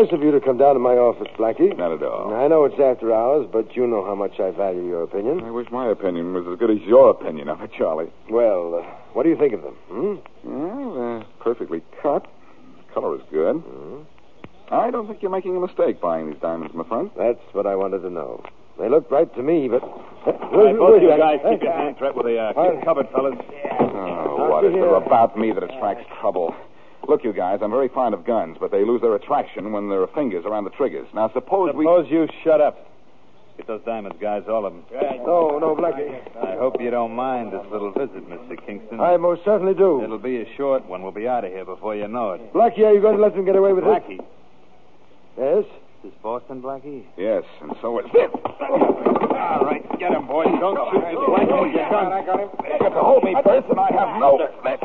nice of you to come down to my office, Blackie. Not at all. I know it's after hours, but you know how much I value your opinion. I wish my opinion was as good as your opinion of it, Charlie. Well, what do you think of them? Well, they're perfectly cut. The color is good. I don't think you're making a mistake buying these diamonds, my friend. That's what I wanted to know. They look right to me, but... both you guys keep your hands right where they are. Keep covered, fellas. Oh, what is there about me that attracts trouble? Look, you guys, I'm very fond of guns, but they lose their attraction when there are fingers around the triggers. Now, suppose you shut up. Get those diamonds, guys, all of them. No, Blackie. I hope you don't mind this little visit, Mr. Kingston. I most certainly do. It'll be a short one. We'll be out of here before you know it. Blackie, are you going to let them get away with Blackie. it? Yes? Is this Boston, Blackie? Yes, and so is this. All right, get him, boys. Don't shoot me, Blackie, with your gun. I got him. You have to hold me first, and I have no...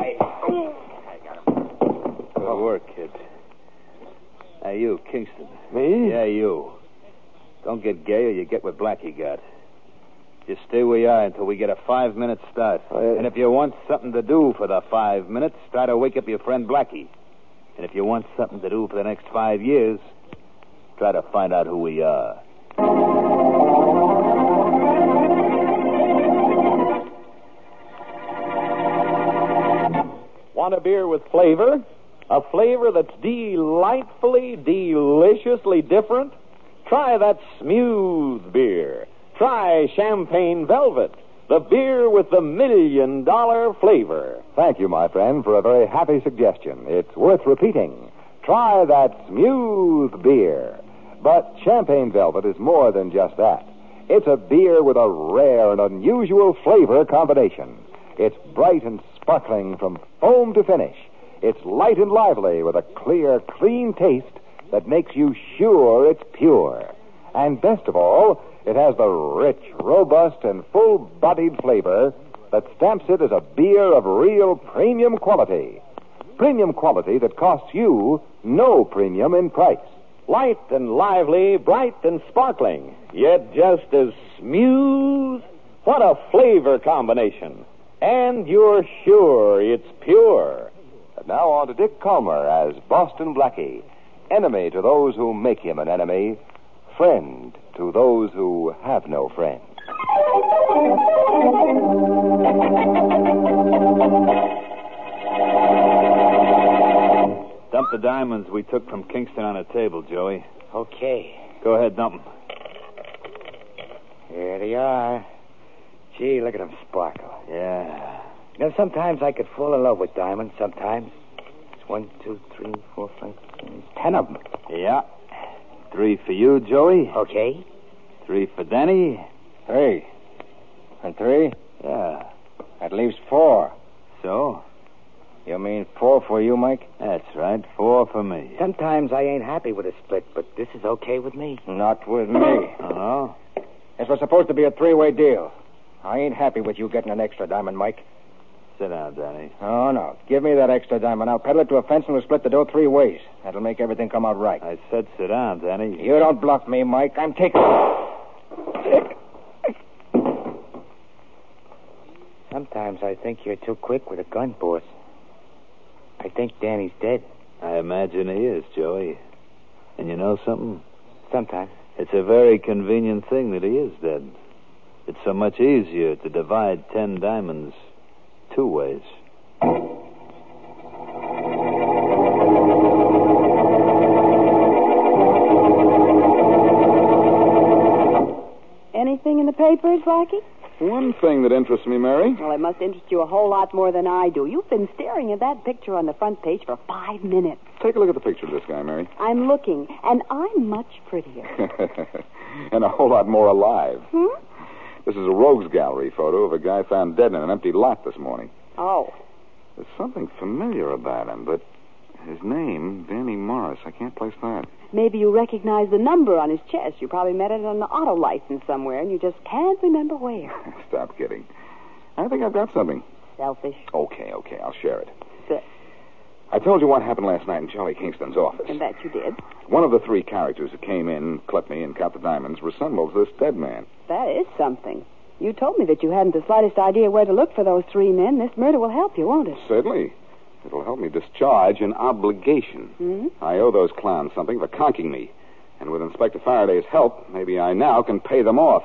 Good work, kid. Hey, you, Kingston. Me? Yeah, you. Don't get gay or you get what Blackie got. Just stay where you are until we get a 5-minute start. And if you want something to do for the 5 minutes, try to wake up your friend Blackie. And if you want something to do for the next 5 years, try to find out who we are. Want a beer with flavor? A flavor that's delightfully, deliciously different? Try that smooth beer. Try Champagne Velvet, the beer with the $1 million flavor. Thank you, my friend, for a very happy suggestion. It's worth repeating. Try that smooth beer. But Champagne Velvet is more than just that. It's a beer with a rare and unusual flavor combination. It's bright and sparkling from foam to finish. It's light and lively with a clear, clean taste that makes you sure it's pure. And best of all, it has the rich, robust, and full-bodied flavor that stamps it as a beer of real premium quality. Premium quality that costs you no premium in price. Light and lively, bright and sparkling, yet just as smooth. What a flavor combination. And you're sure it's pure. And now on to Dick Calmer as Boston Blackie. Enemy to those who make him an enemy. Friend to those who have no friend. Dump the diamonds we took from Kingston on a table, Joey. Okay. Go ahead, dump them. Here they are. Gee, look at them sparkle. Yeah. You know, sometimes I could fall in love with diamonds, sometimes. It's 1, 2, 3, 4, 5, 6, 10 of them. Yeah. 3 for you, Joey. Okay. 3 for Danny. 3. And 3? Yeah. That leaves 4. So? You mean 4 for you, Mike? That's right. 4 for me. Sometimes I ain't happy with a split, but this is okay with me. Not with me. Oh? This was supposed to be a 3-way deal. I ain't happy with you getting an extra diamond, Mike. Sit down, Danny. Oh, no. Give me that extra diamond. I'll peddle it to a fence and we'll split the dough 3 ways. That'll make everything come out right. I said sit down, Danny. You don't bluff me, Mike. I'm taking... Sometimes I think you're too quick with a gun, boss. I think Danny's dead. I imagine he is, Joey. And you know something? Sometimes. It's a very convenient thing that he is dead. It's so much easier to divide 10 diamonds 2 ways. Anything in the papers, Blackie? One thing that interests me, Mary. Well, it must interest you a whole lot more than I do. You've been staring at that picture on the front page for 5 minutes. Take a look at the picture of this guy, Mary. I'm looking, and I'm much prettier. And a whole lot more alive. Hmm? This is a rogues gallery photo of a guy found dead in an empty lot this morning. Oh. There's something familiar about him, but his name, Danny Morris, I can't place that. Maybe you recognize the number on his chest. You probably met it on an auto license somewhere, and you just can't remember where. Stop kidding. I think I've got something. Selfish. Okay, I'll share it. Sick. I told you what happened last night in Charlie Kingston's office. And that you did. One of the 3 characters who came in, clipped me, and got the diamonds resembles this dead man. That is something. You told me that you hadn't the slightest idea where to look for those 3 men. This murder will help you, won't it? Certainly. It'll help me discharge an obligation. Hmm? I owe those clowns something for conking me. And with Inspector Faraday's help, maybe I now can pay them off.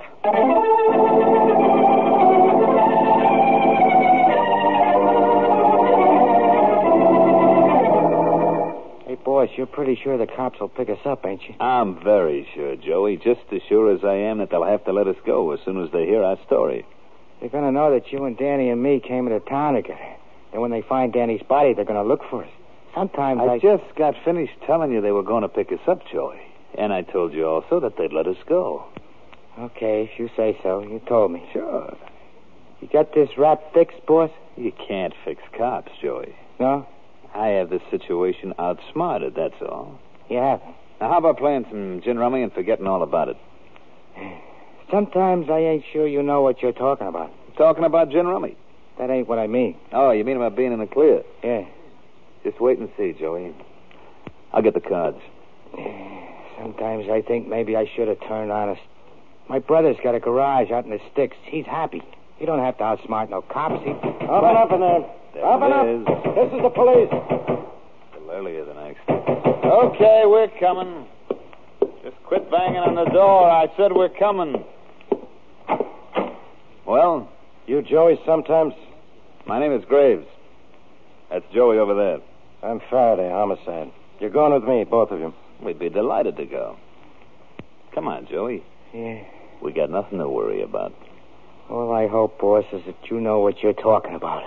Hey, boss, you're pretty sure the cops will pick us up, ain't you? I'm very sure, Joey. Just as sure as I am that they'll have to let us go as soon as they hear our story. They're going to know that you and Danny and me came into town together. And when they find Danny's body, they're going to look for us. Sometimes I just got finished telling you they were going to pick us up, Joey. And I told you also that they'd let us go. Okay, if you say so. You told me. Sure. You got this rap fixed, boss? You can't fix cops, Joey. No? I have this situation outsmarted, that's all. You haven't. Now, how about playing some gin rummy and forgetting all about it? Sometimes I ain't sure you know what you're talking about. Talking about gin rummy? That ain't what I mean. Oh, you mean about being in the clear? Yeah. Just wait and see, Joey. I'll get the cards. Sometimes I think maybe I should have turned honest. My brother's got a garage out in the sticks. He's happy. He don't have to outsmart no cops. Up in there. Up and up. This is the police. A little earlier than I expected. Okay, we're coming. Just quit banging on the door. I said we're coming. Well? You Joey sometimes? My name is Graves. That's Joey over there. I'm Faraday, homicide. You're going with me, both of you. We'd be delighted to go. Come on, Joey. Yeah. We got nothing to worry about. All I hope, boss, is that you know what you're talking about.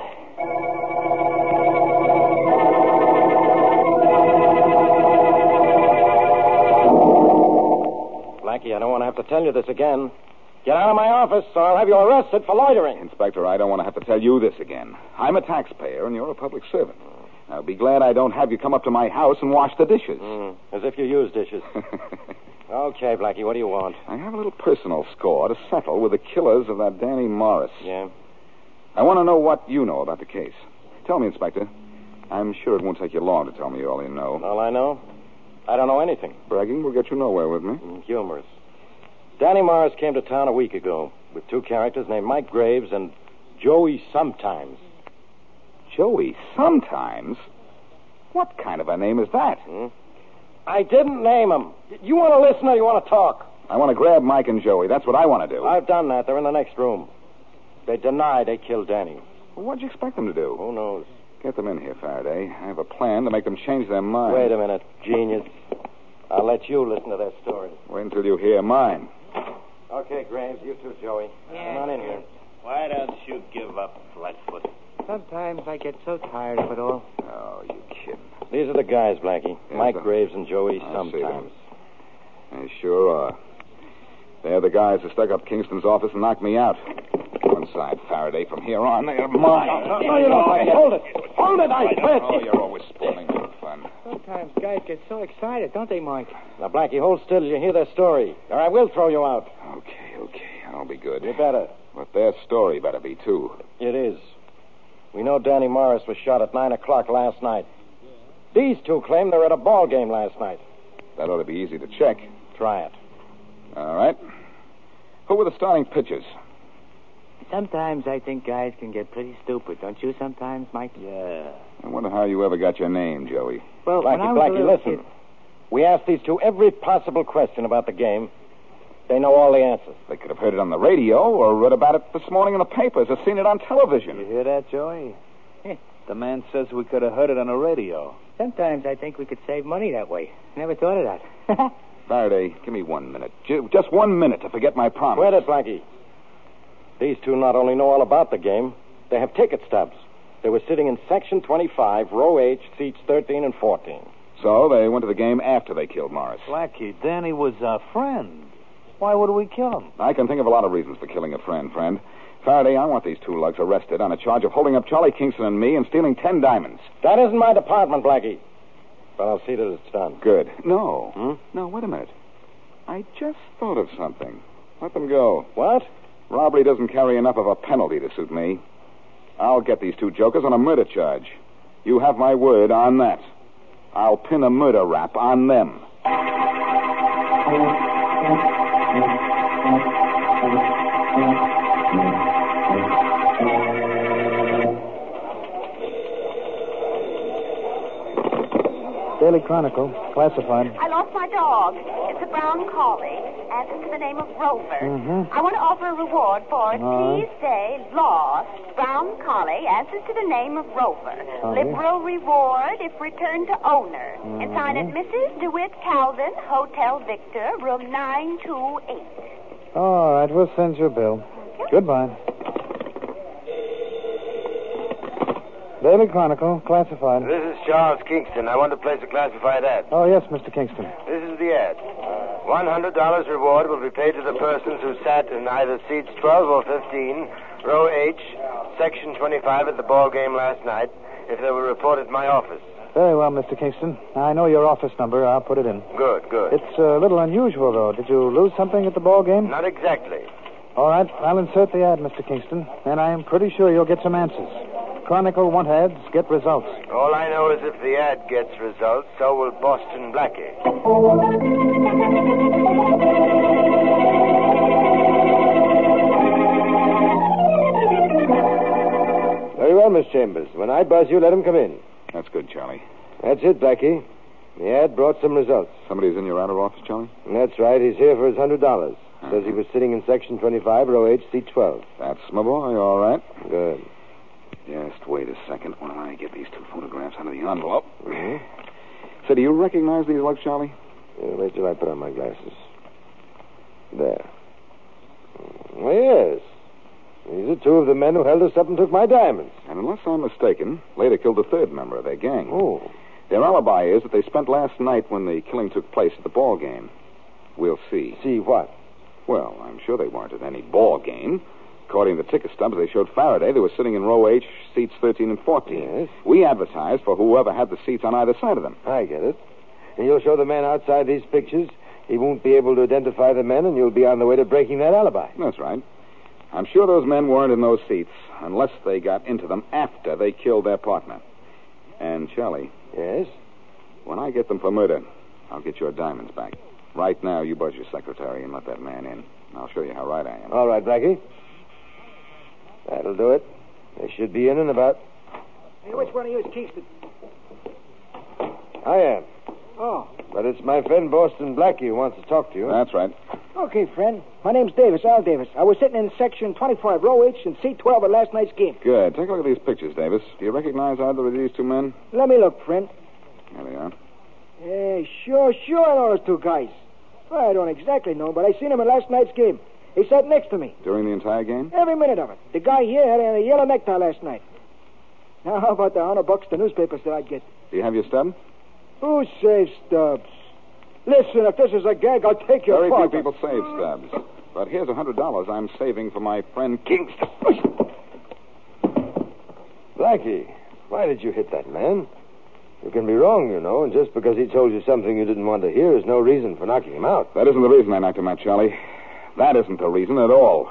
Blackie, I don't want to have to tell you this again. Get out of my office, or I'll have you arrested for loitering. Inspector, I don't want to have to tell you this again. I'm a taxpayer, and you're a public servant. I'll be glad I don't have you come up to my house and wash the dishes. As if you use dishes. Okay, Blackie, what do you want? I have a little personal score to settle with the killers of that Danny Morris. Yeah? I want to know what you know about the case. Tell me, Inspector. I'm sure it won't take you long to tell me all you know. All I know? I don't know anything. Bragging will get you nowhere with me. Humorous. Danny Morris came to town a week ago with two characters named Mike Graves and Joey Sometimes. Joey Sometimes? What kind of a name is that? I didn't name him. You want to listen or you want to talk? I want to grab Mike and Joey. That's what I want to do. I've done that. They're in the next room. They deny they killed Danny. Well, what'd you expect them to do? Who knows? Get them in here, Faraday. I have a plan to make them change their mind. Wait a minute, genius. I'll let you listen to their story. Wait until you hear mine. Okay, Graves, you too, Joey. Come on in here. Why don't you give up, Flatfoot? Sometimes I get so tired of it all. Oh, you kidding. These are the guys, Blackie. Yes, Mike sir. Graves and Joey I see Sometimes. They sure are. They're the guys who stuck up Kingston's office and knocked me out. One side, Faraday. From here on, they're mine. No, you don't. Hold it. Hold it, I quit. Oh, you're always spoiling my fun. Sometimes guys get so excited, don't they, Mike? Now, Blackie, hold still till you hear their story, or I will throw you out. Okay. I'll be good. You better. But their story better be, too. It is. We know Danny Morris was shot at 9 o'clock last night. These two claim they were at a ball game last night. That ought to be easy to check. Try it. All right. Who were the starting pitchers? Sometimes I think guys can get pretty stupid, don't you sometimes, Mike? Yeah. I wonder how you ever got your name, Joey. Well, when I was a Blackie, little listen. kid- We asked these two every possible question about the game. They know all the answers. They could have heard it on the radio or read about it this morning in the papers or seen it on television. You hear that, Joey? The man says we could have heard it on the radio. Sometimes I think we could save money that way. Never thought of that. Faraday, give me 1 minute. Just 1 minute to forget my promise. Wait it, Blackie. These two not only know all about the game, they have ticket stubs. They were sitting in Section 25, Row H, seats 13 and 14. So they went to the game after they killed Morris. Blackie, Danny was our friend. Why would we kill him? I can think of a lot of reasons for killing a friend. Faraday, I want these two lugs arrested on a charge of holding up Charlie Kingston and me and stealing 10 diamonds. That isn't my department, Blackie. But I'll see that it's done. Good. No. No, wait a minute. I just thought of something. Let them go. What? Robbery doesn't carry enough of a penalty to suit me. I'll get these two jokers on a murder charge. You have my word on that. I'll pin a murder rap on them. Daily Chronicle, classified. I lost my dog. It's a brown collie. Answers to the name of Rover. Mm-hmm. I want to offer a reward for it. Please say lost brown collie. Answers to the name of Rover. Liberal reward if returned to owner. And sign it Mrs. DeWitt Calvin, Hotel Victor, room 928. All right, we'll send you a bill. Goodbye. Daily Chronicle, classified. This is Charles Kingston. I want to place a classified ad. Oh, yes, Mr. Kingston. This is the ad. $100 reward will be paid to the persons who sat in either seats 12 or 15, row H, section 25 at the ball game last night, if they were reported at my office. Very well, Mr. Kingston. I know your office number. I'll put it in. Good. It's a little unusual, though. Did you lose something at the ball game? Not exactly. All right, I'll insert the ad, Mr. Kingston, and I am pretty sure you'll get some answers. Chronicle want ads, get results. All I know is if the ad gets results, so will Boston Blackie. Very well, Miss Chambers. When I buzz you, let him come in. That's good, Charlie. That's it, Blackie. The ad brought some results. Somebody's in your outer office, Charlie? That's right. He's here for his $100. Says he was sitting in section 25, row H, seat 12. That's my boy, all right. Good. Just wait a second while I get these two photographs out of the envelope. Mm-hmm. So, do you recognize these looks, Charlie? Wait till I put on my glasses. There. Oh, yes. These are two of the men who held us up and took my diamonds. And unless I'm mistaken, later killed a third member of their gang. Oh. Their alibi is that they spent last night when the killing took place at the ball game. We'll see. See what? Well, I'm sure they weren't at any ball game. According to the ticket stubs they showed Faraday, they were sitting in row H, seats 13 and 14. Yes. We advertised for whoever had the seats on either side of them. I get it. And you'll show the man outside these pictures. He won't be able to identify the men, and you'll be on the way to breaking that alibi. That's right. I'm sure those men weren't in those seats unless they got into them after they killed their partner. And, Charlie. Yes? When I get them for murder, I'll get your diamonds back. Right now, you buzz your secretary and let that man in. I'll show you how right I am. All right, Blackie. That'll do it. They should be in about... Hey, which one of you is Kingston? I am. Oh. But it's my friend Boston Blackie who wants to talk to you. That's right. Okay, friend. My name's Davis, Al Davis. I was sitting in section 25, row H, and seat 12 at last night's game. Good. Take a look at these pictures, Davis. Do you recognize either of these two men? Let me look, friend. There they are. Hey, sure, I know those two guys. Well, I don't exactly know, but I seen them at last night's game. He sat next to me. During the entire game? Every minute of it. The guy here had a yellow necktie last night. Now, how about the $100 the newspapers that I'd get? Do you have your stub? Who saves stubs? Listen, if this is a gag, I'll take your Very part. few people save stubs. But here's $100 I'm saving for my friend Kingston. Blackie, why did you hit that man? You can be wrong, you know, and just because he told you something you didn't want to hear is no reason for knocking him out. That isn't the reason I knocked him out, Charlie. That isn't the reason at all.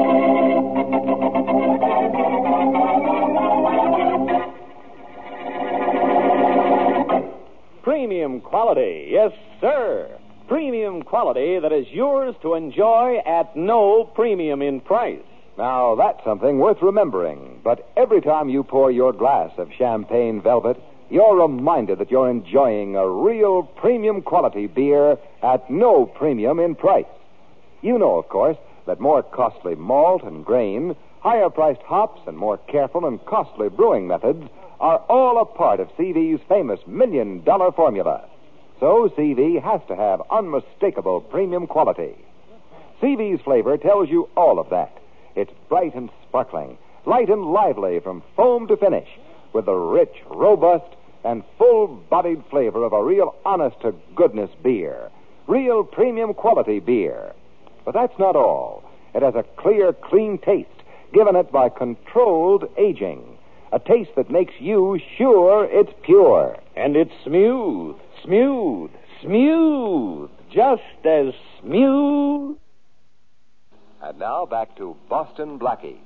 Premium quality, yes, sir. Premium quality that is yours to enjoy at no premium in price. Now, that's something worth remembering. But every time you pour your glass of champagne velvet, you're reminded that you're enjoying a real premium quality beer at no premium in price. You know, of course, that more costly malt and grain, higher-priced hops, and more careful and costly brewing methods are all a part of CV's famous $1 million formula. So CV has to have unmistakable premium quality. CV's flavor tells you all of that. It's bright and sparkling, light and lively from foam to finish, with the rich, robust, and full-bodied flavor of a real honest-to-goodness beer. Real premium quality beer. But that's not all. It has a clear, clean taste, given it by controlled aging. A taste that makes you sure it's pure. And it's smooth. Just as smooth. And now back to Boston Blackie.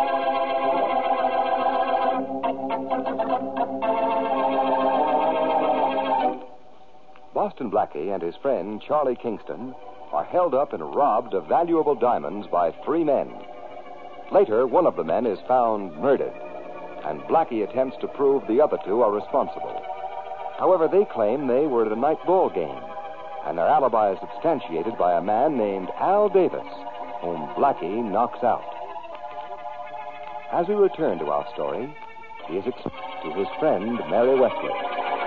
Boston Blackie and his friend Charlie Kingston are held up and robbed of valuable diamonds by 3 men. Later, one of the men is found murdered, and Blackie attempts to prove the other 2 are responsible. However, they claim they were at a night ball game, and their alibi is substantiated by a man named Al Davis, whom Blackie knocks out. As we return to our story, he is explained to his friend, Mary Westlake.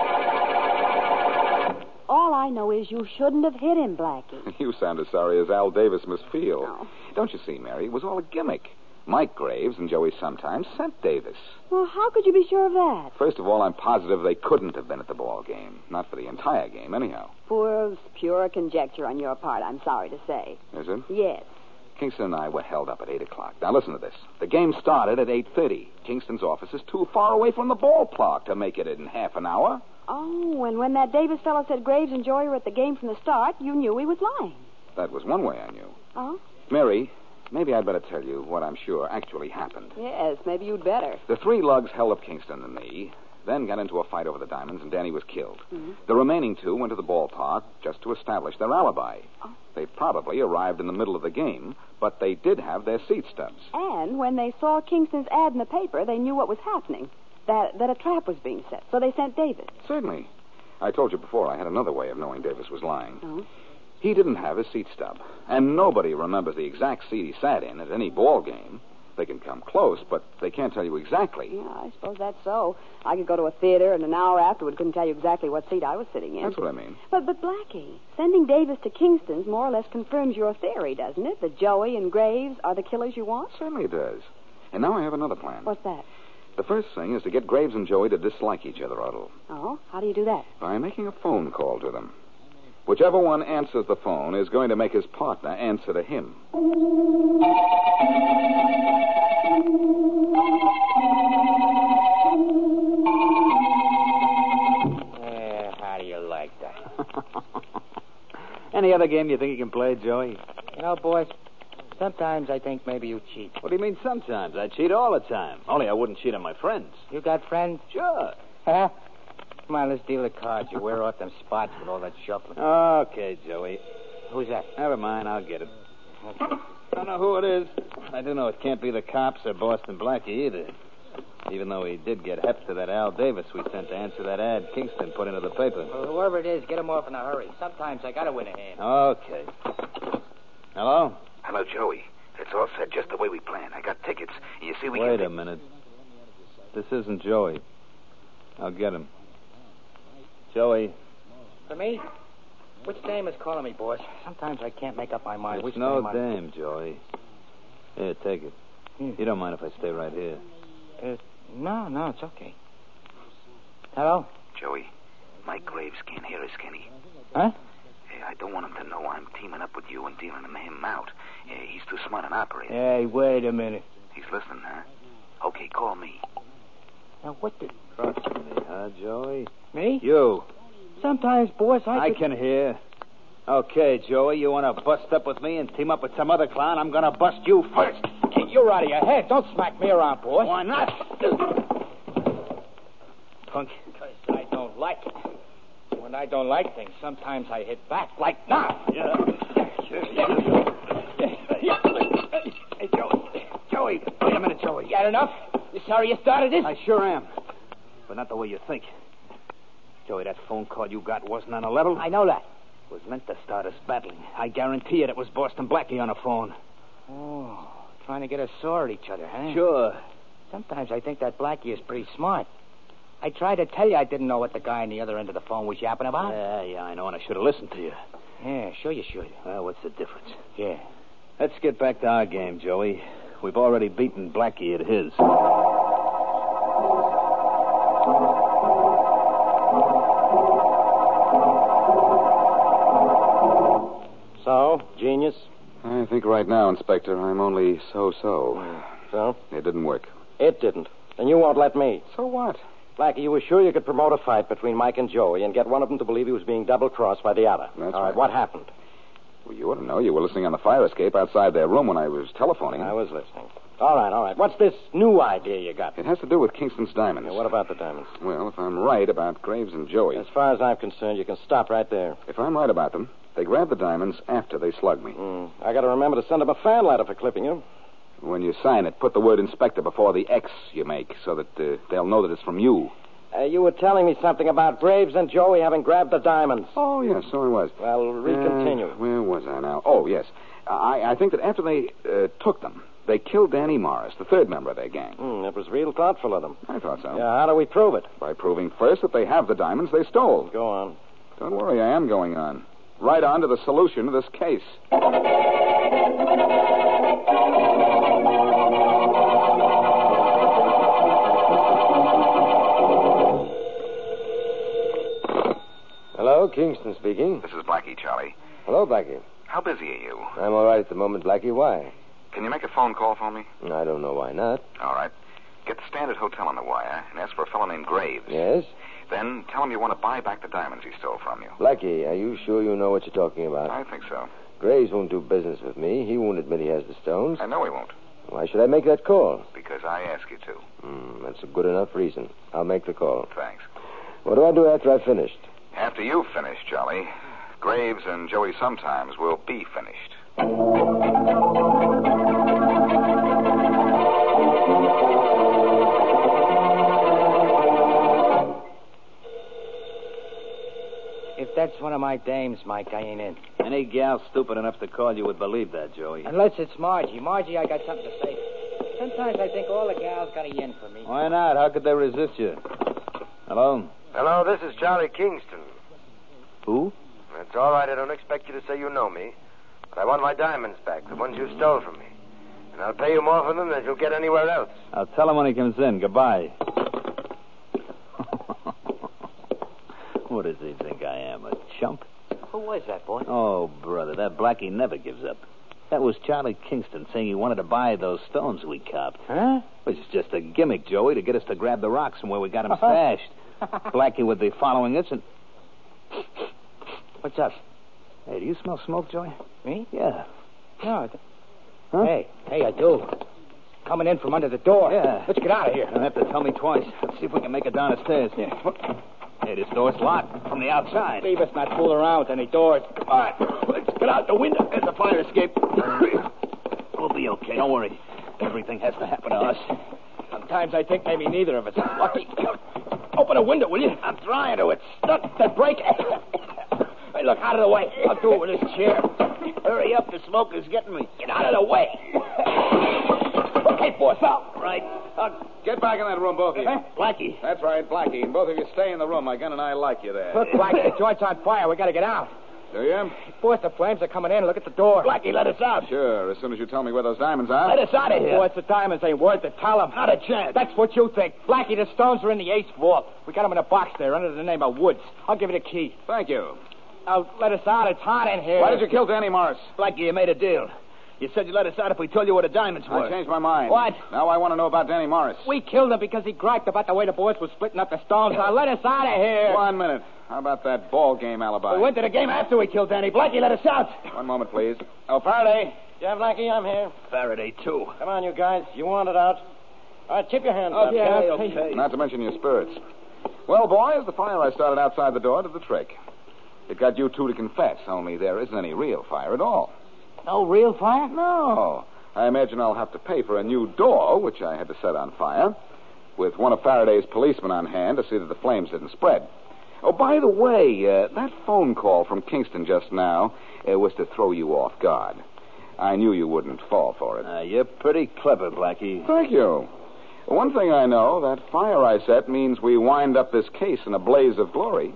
All I know is you shouldn't have hit him, Blackie. You sound as sorry as Al Davis must feel. Oh. Don't you see, Mary? It was all a gimmick. Mike Graves and Joey Sometimes sent Davis. Well, how could you be sure of that? First of all, I'm positive they couldn't have been at the ball game. Not for the entire game, anyhow. Pure conjecture on your part, I'm sorry to say. Is it? Yes. Kingston and I were held up at 8 o'clock. Now, listen to this. The game started at 8:30. Kingston's office is too far away from the ballpark to make it in half an hour. Oh, and when that Davis fellow said Graves and Joey were at the game from the start, you knew he was lying. That was one way I knew. Oh? Mary, maybe I'd better tell you what I'm sure actually happened. Yes, maybe you'd better. The three lugs held up Kingston and me, then got into a fight over the diamonds, and Danny was killed. Mm-hmm. The remaining two went to the ballpark just to establish their alibi. Oh. They probably arrived in the middle of the game, but they did have their seat stubs. And when they saw Kingston's ad in the paper, they knew what was happening, that a trap was being set. So they sent Davis. Certainly. I told you before I had another way of knowing Davis was lying. Oh? He didn't have his seat stub, and nobody remembers the exact seat he sat in at any ball game. They can come close, but they can't tell you exactly. Yeah, I suppose that's so. I could go to a theater, and an hour afterward couldn't tell you exactly what seat I was sitting in. That's what I mean. But Blackie, sending Davis to Kingston's more or less confirms your theory, doesn't it? That Joey and Graves are the killers you want? Certainly it does. And now I have another plan. What's that? The first thing is to get Graves and Joey to dislike each other a little. Oh? How do you do that? By making a phone call to them. Whichever one answers the phone is going to make his partner answer to him. How do you like that? Any other game you think you can play, Joey? You know, boys, sometimes I think maybe you cheat. What do you mean sometimes? I cheat all the time. Only I wouldn't cheat on my friends. You got friends? Sure. Come on, let's deal the cards. You wear off them spots with all that shuffling. Okay, Joey. Who's that? Never mind, I'll get it. Okay. I don't know who it is. I do know it can't be the cops or Boston Blackie either. Even though he did get hep to that Al Davis we sent to answer that ad Kingston put into the paper. Well, whoever it is, get him off in a hurry. Sometimes I gotta win a hand. Okay. Hello? Hello, Joey. It's all set just the way we planned. I got tickets. You see, we Wait a minute. This isn't Joey. I'll get him. Joey. For me? Which dame is calling me, boss? Sometimes I can't make up my mind. It's Which no dame, Joey. Here, take it. You don't mind if I stay right here? No, it's okay. Hello? Joey, Mike Graves can't hear us, can he? Huh? I don't want him to know I'm teaming up with you and dealing him out. He's too smart an operator. Hey, wait a minute. He's listening, huh? Okay, call me. Now, what the... Trust me, huh, Joey? Me? You. Sometimes, boss, I can hear. Okay, Joey, you want to bust up with me and team up with some other clown? I'm going to bust you first. Hey, you're out of your head. Don't smack me around, boss. Why not? Punk. Because I don't like it. When I don't like things, sometimes I hit back, like now. Yeah. Hey, Joey. Wait a minute, Joey. You had enough? You sorry you started this? I sure am. But not the way you think. Joey, that phone call you got wasn't on a level. I know that. It was meant to start us battling. I guarantee it was Boston Blackie on the phone. Oh, trying to get us sore at each other, huh? Sure. Sometimes I think that Blackie is pretty smart. I tried to tell you I didn't know what the guy on the other end of the phone was yapping about. Yeah, I know, and I should have listened to you. Yeah, sure you should. Well, what's the difference? Yeah. Let's get back to our game, Joey. We've already beaten Blackie at his. So, genius? I think right now, Inspector, I'm only so-so. So? It didn't work. It didn't. And you won't let me. So what? Blackie, you were sure you could promote a fight between Mike and Joey and get one of them to believe he was being double-crossed by the other. That's All right. What happened? Well, you ought to know. You were listening on the fire escape outside their room when I was telephoning. I was listening. All right. What's this new idea you got? It has to do with Kingston's diamonds. Yeah, what about the diamonds? Well, if I'm right about Graves and Joey... As far as I'm concerned, you can stop right there. If I'm right about them, they grabbed the diamonds after they slugged me. I got to remember to send them a fan letter for clipping you. When you sign it, put the word inspector before the X you make so that they'll know that it's from you. You were telling me something about Graves and Joey having grabbed the diamonds. Oh, yes, so I was. Well, recontinue. Where was I now? Oh, yes. I think that after they took them, they killed Danny Morris, the third member of their gang. That was real thoughtful of them. I thought so. Yeah, how do we prove it? By proving first that they have the diamonds they stole. Go on. Don't worry, I am going on. Right on to the solution of this case. Hello, Kingston speaking. This is Blackie, Charlie. Hello, Blackie. How busy are you? I'm all right at the moment, Blackie. Why? Can you make a phone call for me? I don't know why not. All right. Get the Standard Hotel on the wire and ask for a fellow named Graves. Yes? Then tell him you want to buy back the diamonds he stole from you. Blackie, are you sure you know what you're talking about? I think so. Graves won't do business with me. He won't admit he has the stones. I know he won't. Why should I make that call? Because I ask you to. That's a good enough reason. I'll make the call. Thanks. What do I do after I've finished? After you've finished, Charlie, Graves and Joey Sometimes will be finished. If that's one of my dames, Mike, I ain't in. Any gal stupid enough to call you would believe that, Joey. Unless it's Margie. Margie, I got something to say. Sometimes I think all the gals got a yen for me. Why not? How could they resist you? Hello? Hello, this is Charlie Kingston. Who? It's all right. I don't expect you to say you know me. But I want my diamonds back, the ones you stole from me. And I'll pay you more for them than you'll get anywhere else. I'll tell him when he comes in. Goodbye. What does he think I am, a chump? Who was that, boy? Oh, brother, that Blackie never gives up. That was Charlie Kingston saying he wanted to buy those stones we copped. Huh? Which is just a gimmick, Joey, to get us to grab the rocks from where we got them stashed. Blackie would be following us and... What's up? Hey, do you smell smoke, Joey? Me? Yeah. No. Huh? Hey, I do. Coming in from under the door. Yeah. Let's get out of here. You don't have to tell me twice. Let's see if we can make it down the stairs. Yeah. Hey, this door's locked from the outside. Leave us not fool around with any doors. Come on. Let's get out the window. There's a fire escape. We'll be okay. Don't worry. Everything has to happen to us. Sometimes I think maybe neither of us is lucky. Open a window, will you? I'm trying to. It's stuck. Then break it. Hey, look, out of the way. I'll do it with this chair. Hurry up. The smoke is getting me. Get out of the way. Okay, boss, out. Right. Get back in that room, both of you. Blackie. That's right, Blackie. And both of you stay in the room. My gun and I like you there. Look, Blackie, the joint's on fire. We got to get out. Do you? Boss, the flames are coming in. Look at the door. Blackie, let us out. Sure, as soon as you tell me where those diamonds are. Let us out of here. Boss, the diamonds ain't worth it. Tell them. Not a chance. That's what you think. Blackie, the stones are in the ace vault. We got them in a box there under the name of Woods. I'll give you the key. Thank you. Now, let us out. It's hot in here. Why did you kill Danny Morris? Blackie, you made a deal. You said you'd let us out if we told you where the diamonds were. I changed my mind. What? Now I want to know about Danny Morris. We killed him because he griped about the way the boys were splitting up the stones. Now let us out of here. 1 minute. How about that ball game alibi? We went to the game after we killed Danny. Blackie, let us out. 1 moment, please. Oh, Faraday. Yeah, Blackie, I'm here. Faraday, too. Come on, you guys. You want it out. All right, keep your hands up. Okay. Not to mention your spirits. Well, boys, the fire I started outside the door did the trick. It got you two to confess, only there isn't any real fire at all. No real fire? No. I imagine I'll have to pay for a new door, which I had to set on fire, with one of Faraday's policemen on hand to see that the flames didn't spread. Oh, by the way, that phone call from Kingston just now was to throw you off guard. I knew you wouldn't fall for it. You're pretty clever, Blackie. Thank you. One thing I know, that fire I set means we wind up this case in a blaze of glory.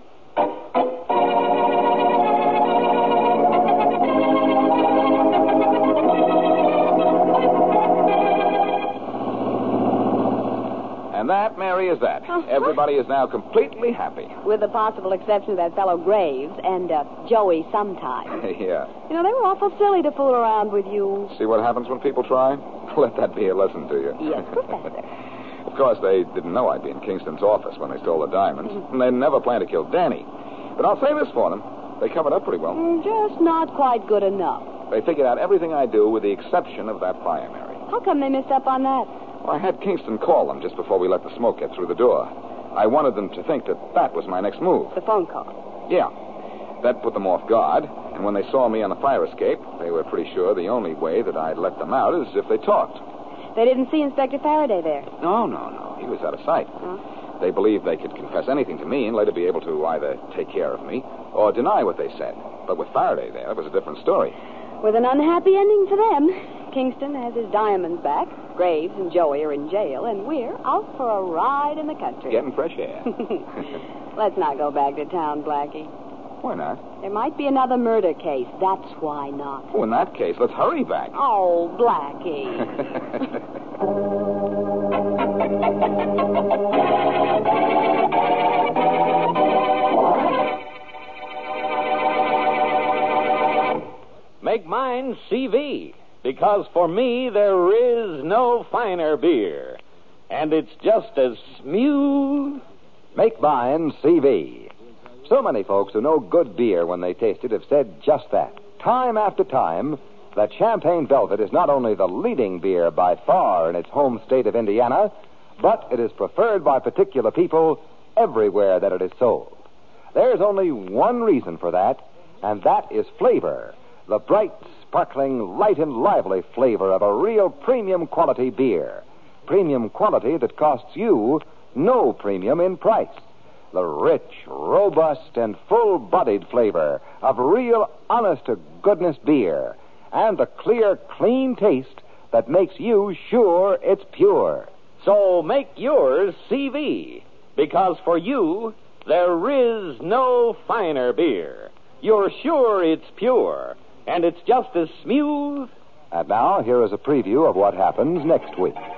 And that, Mary, is that. Everybody is now completely happy. With the possible exception of that fellow Graves and Joey Sometime. Yeah. You know, they were awful silly to fool around with you. See what happens when people try? Let that be a lesson to you. Yes, Professor. Of course, they didn't know I'd be in Kingston's office when they stole the diamonds. And they never planned to kill Danny. But I'll say this for them. They covered up pretty well. Just not quite good enough. They figured out everything I do with the exception of that fire, Mary. How come they missed up on that? Well, I had Kingston call them just before we let the smoke get through the door. I wanted them to think that that was my next move. The phone call? Yeah. That put them off guard, and when they saw me on the fire escape, they were pretty sure the only way that I'd let them out is if they talked. They didn't see Inspector Faraday there? No. He was out of sight. Huh? They believed they could confess anything to me and later be able to either take care of me or deny what they said. But with Faraday there, it was a different story. With an unhappy ending for them. Kingston has his diamonds back. Graves and Joey are in jail, and we're out for a ride in the country. Getting fresh air. Let's not go back to town, Blackie. Why not? There might be another murder case. That's why not. Oh, in that case, let's hurry back. Oh, Blackie. Make mine CV, because for me there is no finer beer. And it's just as smooth. Make mine CV. So many folks who know good beer when they taste it have said just that. Time after time, that Champagne Velvet is not only the leading beer by far in its home state of Indiana, but it is preferred by particular people everywhere that it is sold. There's only one reason for that, and that is flavor. The bright, sparkling, light and lively flavor of a real premium quality beer. Premium quality that costs you no premium in price. The rich, robust, and full-bodied flavor of real, honest-to-goodness beer. And the clear, clean taste that makes you sure it's pure. So make yours CV, because for you, there is no finer beer. You're sure it's pure, and it's just as smooth. And now, here is a preview of what happens next week.